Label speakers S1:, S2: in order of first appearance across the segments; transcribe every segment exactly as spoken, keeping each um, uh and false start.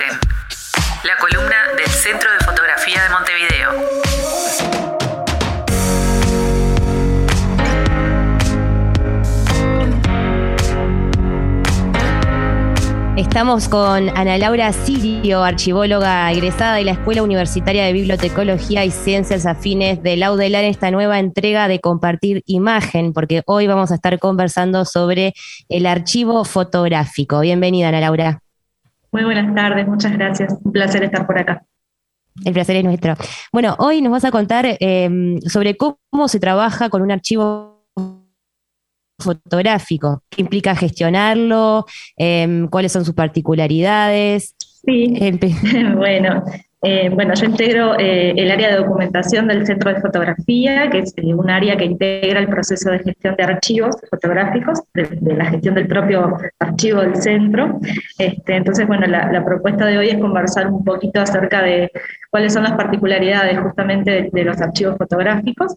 S1: Imagen, la columna del Centro de Fotografía de Montevideo.
S2: Estamos con Ana Laura Sirio, archivóloga egresada de la Escuela Universitaria de Bibliotecología y Ciencias Afines de la UDELAR en esta nueva entrega de Compartir Imagen, porque hoy vamos a estar conversando sobre el archivo fotográfico. Bienvenida, Ana Laura.
S3: Muy buenas tardes, muchas gracias. Un placer estar por acá.
S2: El placer es nuestro. Bueno, hoy nos vas a contar eh, sobre cómo se trabaja con un archivo fotográfico, qué implica gestionarlo, eh, cuáles son sus particularidades.
S3: Sí, bueno, eh, bueno, yo integro eh, el área de documentación del Centro de Fotografía, que es eh, un área que integra el proceso de gestión de archivos fotográficos, de, de la gestión del propio archivo del centro. Este, entonces, bueno, la, la propuesta de hoy es conversar un poquito acerca de cuáles son las particularidades justamente de, de los archivos fotográficos.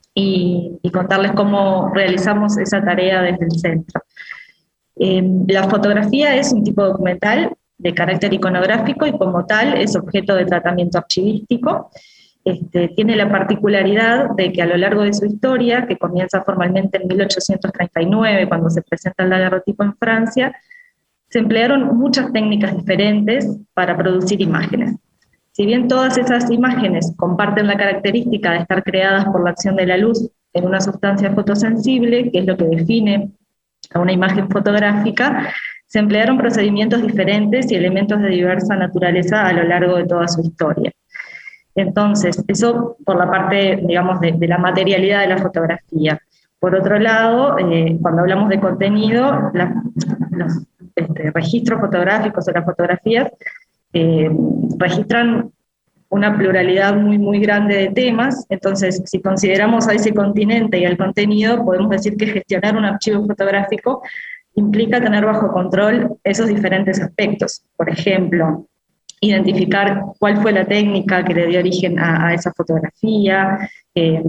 S3: Y, y contarles cómo realizamos esa tarea desde el centro. Eh, la fotografía es un tipo documental de carácter iconográfico y como tal es objeto de tratamiento archivístico. Este, tiene la particularidad de que a lo largo de su historia, que comienza formalmente en mil ochocientos treinta y nueve, cuando se presenta el daguerrotipo en Francia, se emplearon muchas técnicas diferentes para producir imágenes. Si bien todas esas imágenes comparten la característica de estar creadas por la acción de la luz en una sustancia fotosensible, que es lo que define a una imagen fotográfica, se emplearon procedimientos diferentes y elementos de diversa naturaleza a lo largo de toda su historia. Entonces, eso por la parte, digamos, de, de la materialidad de la fotografía. Por otro lado, eh, cuando hablamos de contenido, la, los este, registros fotográficos o las fotografías Eh, registran una pluralidad muy, muy grande de temas. Entonces, si consideramos a ese continente y al contenido, podemos decir que gestionar un archivo fotográfico implica tener bajo control esos diferentes aspectos. Por ejemplo, identificar cuál fue la técnica que le dio origen a, a esa fotografía, eh,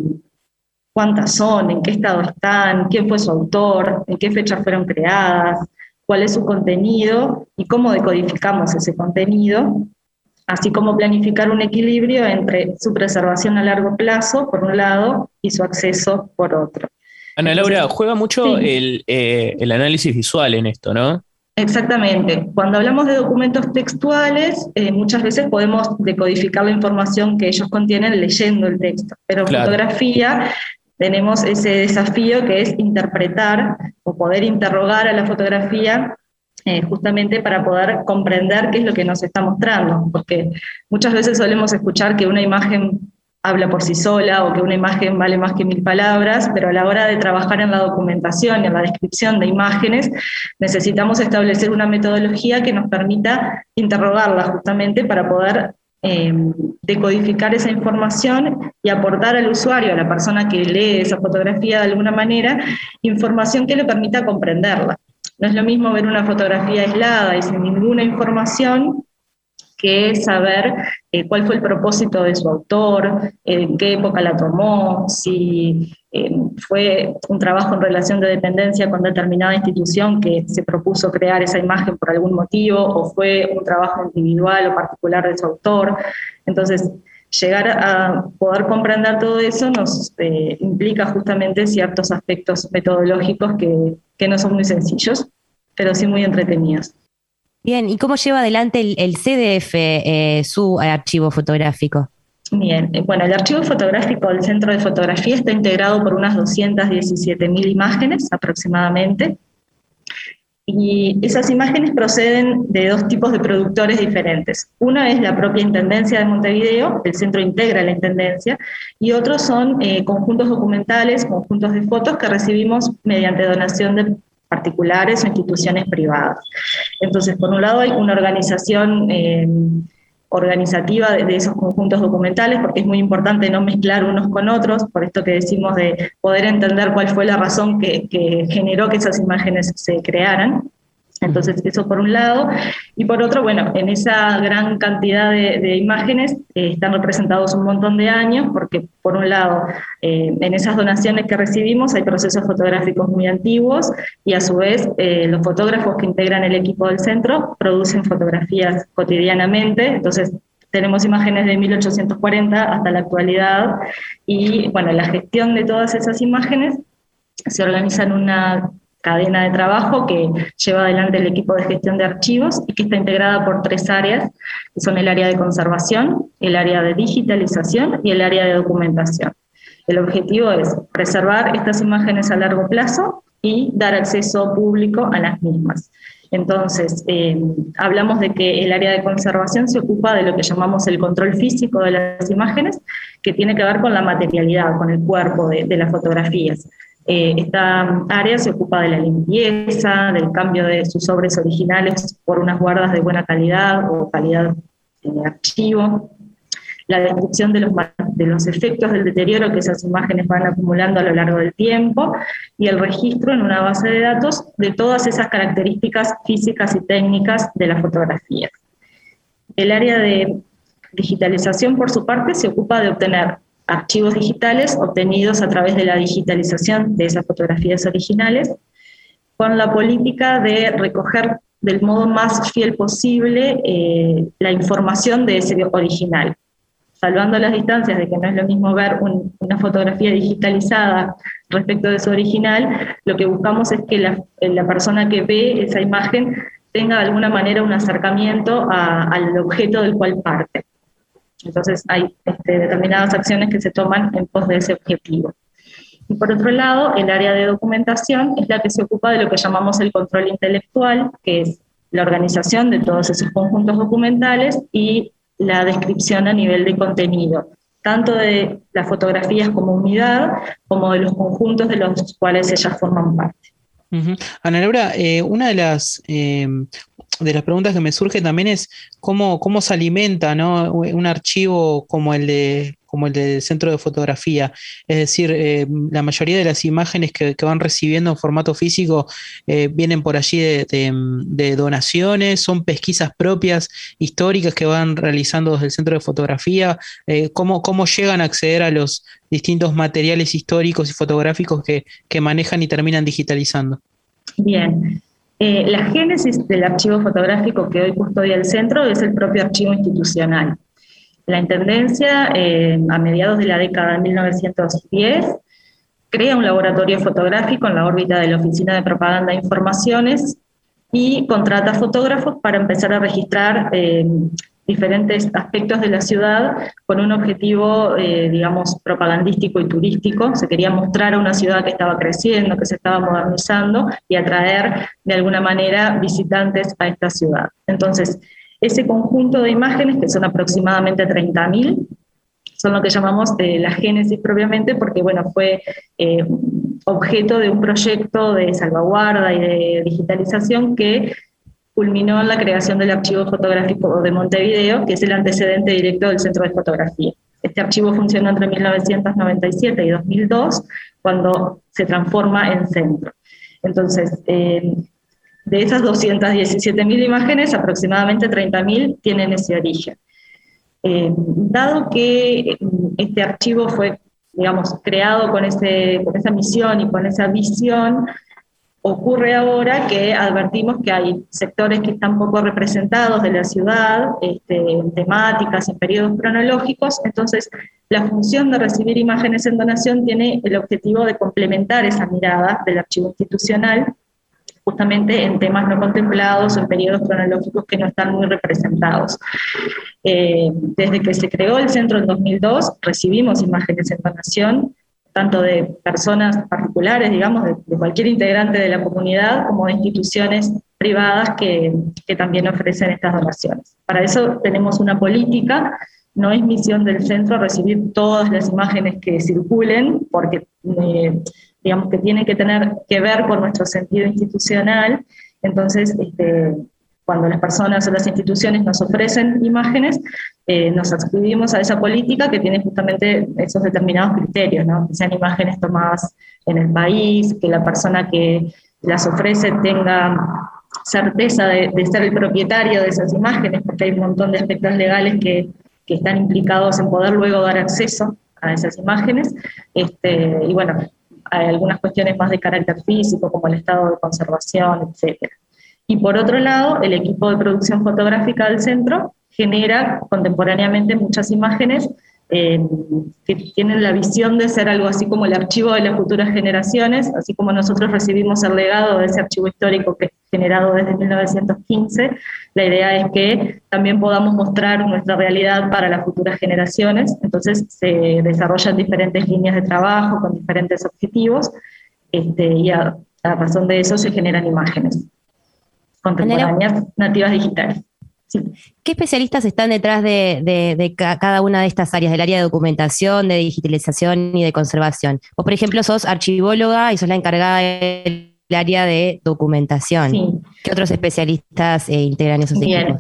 S3: cuántas son, en qué estado están, quién fue su autor, en qué fechas fueron creadas, cuál es su contenido y cómo decodificamos ese contenido, así como planificar un equilibrio entre su preservación a largo plazo, por un lado, y su acceso, por otro.
S4: Ana Laura, Entonces, juega mucho
S3: sí.
S4: el, eh, el análisis visual en esto, ¿no?
S3: Exactamente. Cuando hablamos de documentos textuales, eh, muchas veces podemos decodificar la información que ellos contienen leyendo el texto, pero en
S4: Claro.
S3: fotografía tenemos ese desafío que es interpretar o poder interrogar a la fotografía eh, justamente para poder comprender qué es lo que nos está mostrando, porque muchas veces solemos escuchar que una imagen habla por sí sola o que una imagen vale más que mil palabras, pero a la hora de trabajar en la documentación y en la descripción de imágenes, necesitamos establecer una metodología que nos permita interrogarla justamente para poder Eh, decodificar esa información y aportar al usuario, a la persona que lee esa fotografía de alguna manera, información que le permita comprenderla. No es lo mismo ver una fotografía aislada y sin ninguna información que saber eh, cuál fue el propósito de su autor, eh, en qué época la tomó, si eh, fue un trabajo en relación de dependencia con determinada institución que se propuso crear esa imagen por algún motivo, o fue un trabajo individual o particular de su autor. Entonces, llegar a poder comprender todo eso nos eh, implica justamente ciertos aspectos metodológicos que, que no son muy sencillos, pero sí muy entretenidos.
S2: Bien, ¿y cómo lleva adelante el, el C D F eh, su archivo fotográfico?
S3: Bien, bueno, el archivo fotográfico del Centro de Fotografía está integrado por unas doscientas diecisiete mil imágenes aproximadamente, y esas imágenes proceden de dos tipos de productores diferentes. Una es la propia Intendencia de Montevideo, el centro integra la Intendencia, y otros son eh, conjuntos documentales, conjuntos de fotos que recibimos mediante donación de particulares o instituciones privadas. Entonces, por un lado hay una organización eh, organizativa de, de esos conjuntos documentales, porque es muy importante no mezclar unos con otros, por esto que decimos de poder entender cuál fue la razón que, que generó que esas imágenes se crearan. Entonces, eso por un lado. Y por otro, bueno, en esa gran cantidad de, de imágenes eh, están representados un montón de años, porque por un lado, eh, en esas donaciones que recibimos hay procesos fotográficos muy antiguos y a su vez eh, los fotógrafos que integran el equipo del centro producen fotografías cotidianamente. Entonces, tenemos imágenes de mil ochocientos cuarenta hasta la actualidad y, bueno, la gestión de todas esas imágenes se organiza en una cadena de trabajo que lleva adelante el equipo de gestión de archivos y que está integrada por tres áreas, que son el área de conservación, el área de digitalización y el área de documentación. El objetivo es preservar estas imágenes a largo plazo y dar acceso público a las mismas. Entonces, eh, hablamos de que el área de conservación se ocupa de lo que llamamos el control físico de las imágenes, que tiene que ver con la materialidad, con el cuerpo de, de las fotografías. Eh, esta área se ocupa de la limpieza, del cambio de sus sobres originales por unas guardas de buena calidad o calidad de archivo, la descripción de los, de los efectos del deterioro que esas imágenes van acumulando a lo largo del tiempo y el registro en una base de datos de todas esas características físicas y técnicas de las fotografías. El área de digitalización, por su parte, se ocupa de obtener archivos digitales obtenidos a través de la digitalización de esas fotografías originales, con la política de recoger del modo más fiel posible eh, la información de ese original, salvando las distancias de que no es lo mismo ver un, una fotografía digitalizada respecto de su original. Lo que buscamos es que la, la persona que ve esa imagen tenga de alguna manera un acercamiento a, al objeto del cual parte. Entonces hay este, determinadas acciones que se toman en pos de ese objetivo. Y por otro lado, el área de documentación es la que se ocupa de lo que llamamos el control intelectual, que es la organización de todos esos conjuntos documentales y la descripción a nivel de contenido, tanto de las fotografías como unidad, como de los conjuntos de los cuales ellas forman parte.
S5: Uh-huh. Ana Laura, eh, una de las... Eh... de las preguntas que me surge también es cómo, cómo se alimenta, ¿no?, un archivo como el de como el del Centro de Fotografía. Es decir, eh, la mayoría de las imágenes que, que van recibiendo en formato físico eh, vienen por allí de, de, de donaciones, son pesquisas propias, históricas que van realizando desde el Centro de Fotografía. Eh, ¿cómo, cómo llegan a acceder a los distintos materiales históricos y fotográficos que, que manejan y terminan digitalizando?
S3: Bien. Eh, la génesis del archivo fotográfico que hoy custodia el centro es el propio archivo institucional. La Intendencia, eh, a mediados de la década de mil novecientos diez, crea un laboratorio fotográfico en la órbita de la Oficina de Propaganda e Informaciones y contrata fotógrafos para empezar a registrar eh, diferentes aspectos de la ciudad con un objetivo, eh, digamos, propagandístico y turístico. Se quería mostrar a una ciudad que estaba creciendo, que se estaba modernizando y atraer de alguna manera visitantes a esta ciudad. Entonces, ese conjunto de imágenes, que son aproximadamente treinta mil, son lo que llamamos eh, la génesis propiamente, porque bueno, fue eh, objeto de un proyecto de salvaguarda y de digitalización que culminó en la creación del Archivo Fotográfico de Montevideo, que es el antecedente directo del Centro de Fotografía. Este archivo funcionó entre mil novecientos noventa y siete y dos mil dos, cuando se transforma en centro. Entonces, eh, de esas doscientas diecisiete mil imágenes, aproximadamente treinta mil tienen ese origen. Eh, dado que este archivo fue, digamos, creado con, ese, con esa misión y con esa visión, ocurre ahora que advertimos que hay sectores que están poco representados de la ciudad, este, en temáticas, en periodos cronológicos. Entonces, la función de recibir imágenes en donación tiene el objetivo de complementar esa mirada del archivo institucional, justamente en temas no contemplados, en periodos cronológicos que no están muy representados. Eh, desde que se creó el centro en dos mil dos, recibimos imágenes en donación, tanto de personas particulares, digamos, de, de cualquier integrante de la comunidad, como de instituciones privadas que, que también ofrecen estas donaciones. Para eso tenemos una política. No es misión del centro recibir todas las imágenes que circulen, porque eh, digamos que tienen que tener que ver con nuestro sentido institucional. Entonces, este, cuando las personas o las instituciones nos ofrecen imágenes, eh, nos adscribimos a esa política que tiene justamente esos determinados criterios, ¿no? Que sean imágenes tomadas en el país, que la persona que las ofrece tenga certeza de, de ser el propietario de esas imágenes, porque hay un montón de aspectos legales que, que están implicados en poder luego dar acceso a esas imágenes. Este, y bueno, hay algunas cuestiones más de carácter físico, como el estado de conservación, etcétera. Y por otro lado, el equipo de producción fotográfica del centro genera contemporáneamente muchas imágenes eh, que tienen la visión de ser algo así como el archivo de las futuras generaciones, así como nosotros recibimos el legado de ese archivo histórico que es generado desde mil novecientos quince, la idea es que también podamos mostrar nuestra realidad para las futuras generaciones. Entonces se desarrollan diferentes líneas de trabajo con diferentes objetivos, este, y a, a razón de eso se generan imágenes contemporáneas nativas digitales. Sí.
S2: ¿Qué especialistas están detrás de, de, de ca- cada una de estas áreas, del área de documentación, de digitalización y de conservación? Vos, por ejemplo, sos archivóloga y sos la encargada del área de documentación.
S3: Sí.
S2: ¿Qué otros especialistas eh, integran esos
S3: Bien.
S2: equipos?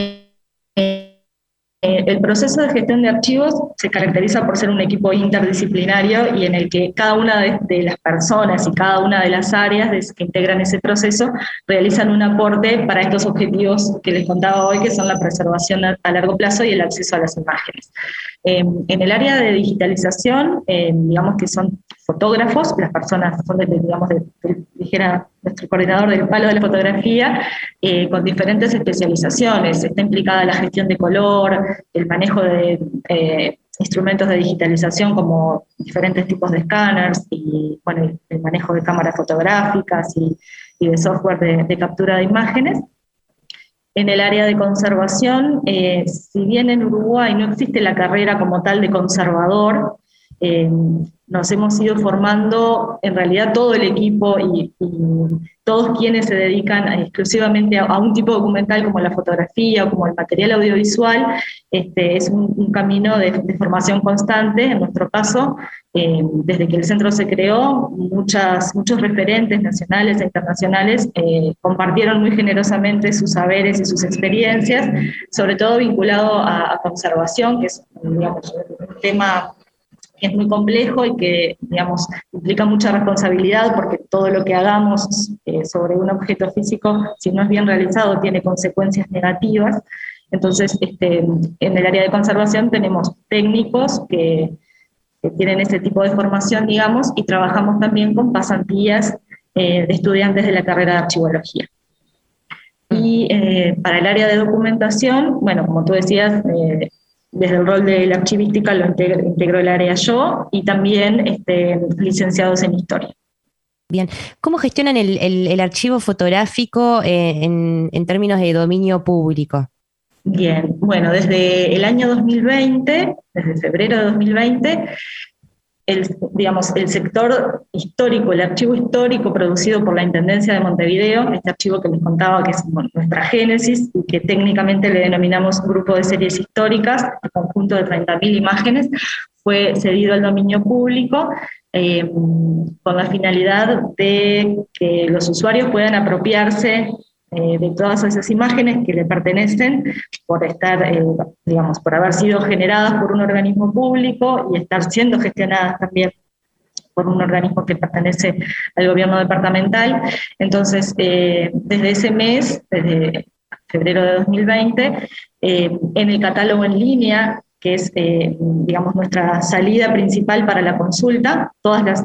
S3: Eh, Eh, el proceso de gestión de archivos se caracteriza por ser un equipo interdisciplinario y en el que cada una de, de las personas y cada una de las áreas de, que integran ese proceso realizan un aporte para estos objetivos que les contaba hoy, que son la preservación a, a largo plazo y el acceso a las imágenes. Eh, en el área de digitalización, eh, digamos que son fotógrafos, las personas son, de, digamos, de, de, dijera nuestro coordinador del palo de la fotografía, eh, con diferentes especializaciones. Está implicada la gestión de color, el manejo de eh, instrumentos de digitalización como diferentes tipos de escáneres y bueno, el, el manejo de cámaras fotográficas y, y de software de, de captura de imágenes. En el área de conservación, eh, si bien en Uruguay no existe la carrera como tal de conservador, eh, nos hemos ido formando en realidad todo el equipo y, y todos quienes se dedican exclusivamente a, a un tipo documental como la fotografía o como el material audiovisual. Este, es un, un camino de, de formación constante. En nuestro caso, eh, desde que el centro se creó, muchas, muchos referentes nacionales e internacionales eh, compartieron muy generosamente sus saberes y sus experiencias, sobre todo vinculado a, a conservación, que es, digamos, un tema que es muy complejo y que, digamos, implica mucha responsabilidad, porque todo lo que hagamos eh, sobre un objeto físico, si no es bien realizado, tiene consecuencias negativas. Entonces, este, en el área de conservación tenemos técnicos que, que tienen ese tipo de formación, digamos, y trabajamos también con pasantías eh, de estudiantes de la carrera de archivología. Y eh, para el área de documentación, bueno, como tú decías, eh, desde el rol de la archivística lo integro, integro el área yo, y también este, licenciados en historia.
S2: Bien, ¿cómo gestionan el, el, el archivo fotográfico eh, en, en términos de dominio público?
S3: Bien, bueno, desde el año dos mil veinte, desde febrero de dos mil veinte, el, digamos, el sector histórico, el archivo histórico producido por la Intendencia de Montevideo, este archivo que les contaba que es nuestra génesis y que técnicamente le denominamos Grupo de Series Históricas, el conjunto de treinta mil imágenes, fue cedido al dominio público eh, con la finalidad de que los usuarios puedan apropiarse Eh, de todas esas imágenes que le pertenecen por estar, eh, digamos, por haber sido generadas por un organismo público y estar siendo gestionadas también por un organismo que pertenece al gobierno departamental. Entonces, eh, desde ese mes, desde febrero de dos mil veinte, eh, en el catálogo en línea, que es, eh, digamos, nuestra salida principal para la consulta, todas las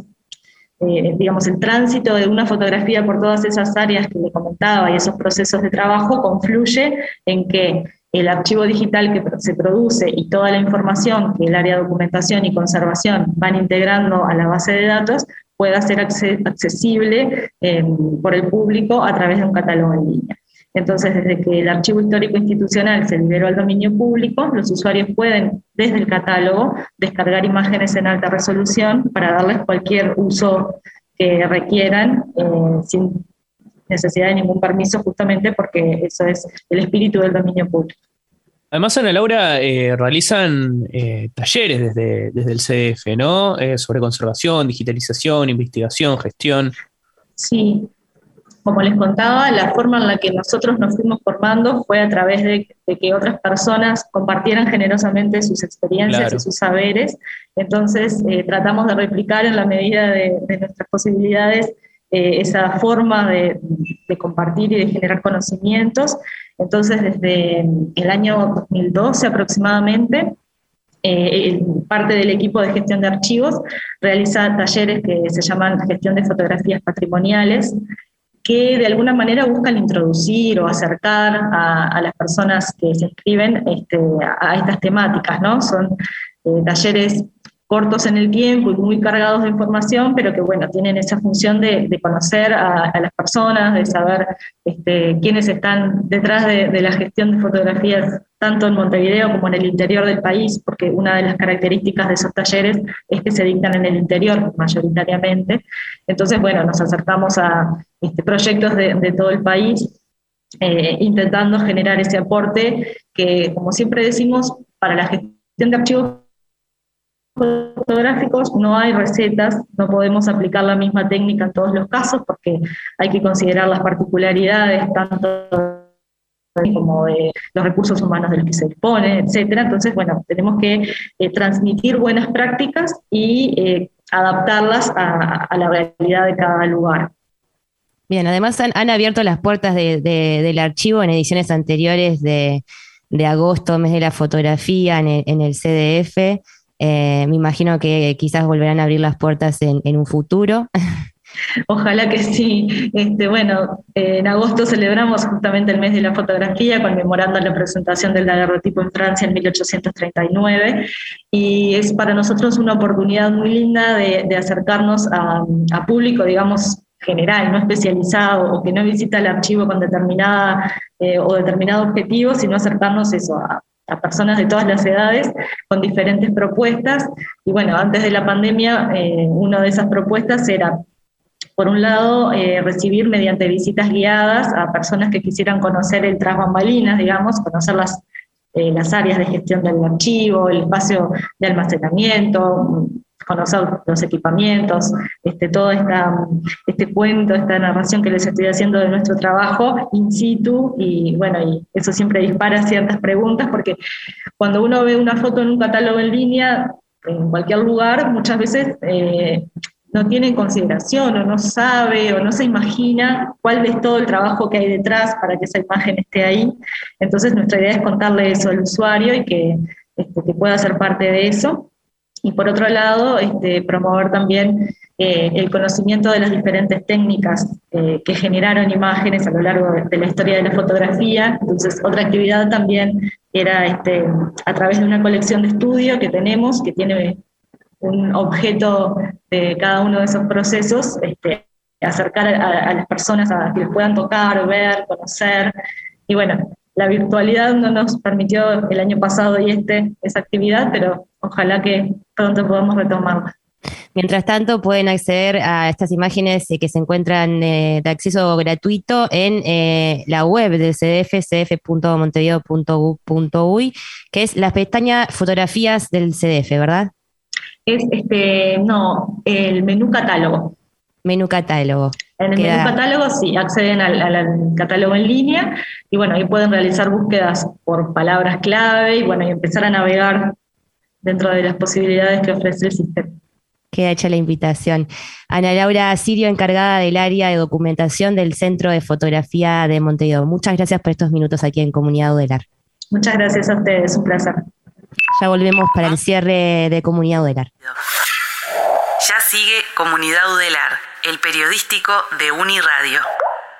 S3: Eh, digamos, el tránsito de una fotografía por todas esas áreas que le comentaba y esos procesos de trabajo confluye en que el archivo digital que se produce y toda la información que el área de documentación y conservación van integrando a la base de datos pueda ser accesible eh, por el público a través de un catálogo en línea. Entonces, desde que el archivo histórico institucional se liberó al dominio público, los usuarios pueden, desde el catálogo, descargar imágenes en alta resolución para darles cualquier uso que requieran, eh, sin necesidad de ningún permiso, justamente porque eso es el espíritu del dominio público.
S4: Además, Ana Laura, eh, realizan eh, talleres desde, desde el C D F, ¿no? Eh, sobre conservación, digitalización, investigación, gestión.
S3: Sí. Como les contaba, la forma en la que nosotros nos fuimos formando fue a través de, de que otras personas compartieran generosamente sus experiencias claro. y sus saberes. Entonces, eh, tratamos de replicar en la medida de, de nuestras posibilidades eh, esa forma de, de compartir y de generar conocimientos. Entonces, desde el año dos mil doce aproximadamente, eh, parte del equipo de gestión de archivos realiza talleres que se llaman gestión de fotografías patrimoniales, que de alguna manera buscan introducir o acercar a, a las personas que se inscriben este, a, a estas temáticas, ¿no? Son eh, talleres cortos en el tiempo y muy cargados de información, pero que bueno, tienen esa función de, de conocer a, a las personas, de saber este, quiénes están detrás de, de la gestión de fotografías, tanto en Montevideo como en el interior del país, porque una de las características de esos talleres es que se dictan en el interior mayoritariamente. Entonces, bueno, nos acercamos a este, proyectos de, de todo el país, eh, intentando generar ese aporte que, como siempre decimos, para la gestión de archivos fotográficos no hay recetas, no podemos aplicar la misma técnica en todos los casos porque hay que considerar las particularidades tanto como de los recursos humanos de los que se dispone, etcétera. Entonces, bueno, tenemos que eh, transmitir buenas prácticas y eh, adaptarlas a, a la realidad de cada lugar.
S2: Bien, además han, han abierto las puertas de, de, del archivo en ediciones anteriores de, de agosto, mes de la fotografía en el, en el C D F. Eh, me imagino que quizás volverán a abrir las puertas en, en un futuro.
S3: Ojalá que sí. Este, bueno, eh, en agosto celebramos justamente el mes de la fotografía, conmemorando la presentación del daguerrotipo en Francia en mil ochocientos treinta y nueve, y es para nosotros una oportunidad muy linda de, de acercarnos a, a público, digamos, general, no especializado, o que no visita el archivo con determinada eh, o determinado objetivo, sino acercarnos eso a a personas de todas las edades con diferentes propuestas. Y bueno, antes de la pandemia, eh, una de esas propuestas era, por un lado, eh, recibir mediante visitas guiadas a personas que quisieran conocer el tras bambalinas, digamos, conocer las, eh, las áreas de gestión del archivo, el espacio de almacenamiento, conocer los equipamientos, este, todo esta, este cuento, esta narración que les estoy haciendo de nuestro trabajo in situ, y bueno, y eso siempre dispara ciertas preguntas, porque cuando uno ve una foto en un catálogo en línea, en cualquier lugar, muchas veces eh, no tiene en consideración, o no sabe, o no se imagina cuál es todo el trabajo que hay detrás para que esa imagen esté ahí. Entonces nuestra idea es contarle eso al usuario y que, este, que pueda ser parte de eso. Y por otro lado, este, promover también eh, el conocimiento de las diferentes técnicas eh, que generaron imágenes a lo largo de, de la historia de la fotografía. Entonces, otra actividad también era este, a través de una colección de estudio que tenemos, que tiene un objeto de cada uno de esos procesos, este, acercar a, a las personas a que los puedan tocar, ver, conocer. Y bueno, la virtualidad no nos permitió el año pasado y este esa actividad, pero ojalá que pronto podamos retomarla.
S2: Mientras tanto, pueden acceder a estas imágenes eh, que se encuentran eh, de acceso gratuito en eh, la web del C D F, c d f punto montevideo punto gov punto u y, que es la pestaña Fotografías del C D F, ¿verdad?
S3: Es, este, no, el menú catálogo.
S2: Menú catálogo.
S3: En el
S2: Queda...
S3: menú catálogo sí, acceden al, al catálogo en línea y bueno, ahí pueden realizar búsquedas por palabras clave y bueno, y empezar a navegar dentro de las posibilidades que ofrece el sistema.
S2: Queda hecha la invitación. Ana Laura Sirio, encargada del área de documentación del Centro de Fotografía de Montevideo. Muchas gracias por estos minutos aquí en Comunidad Udelar.
S3: Muchas gracias a ustedes, un placer.
S2: Ya volvemos para el cierre de Comunidad Udelar.
S1: Ya sigue Comunidad Udelar, el periodístico de Uniradio.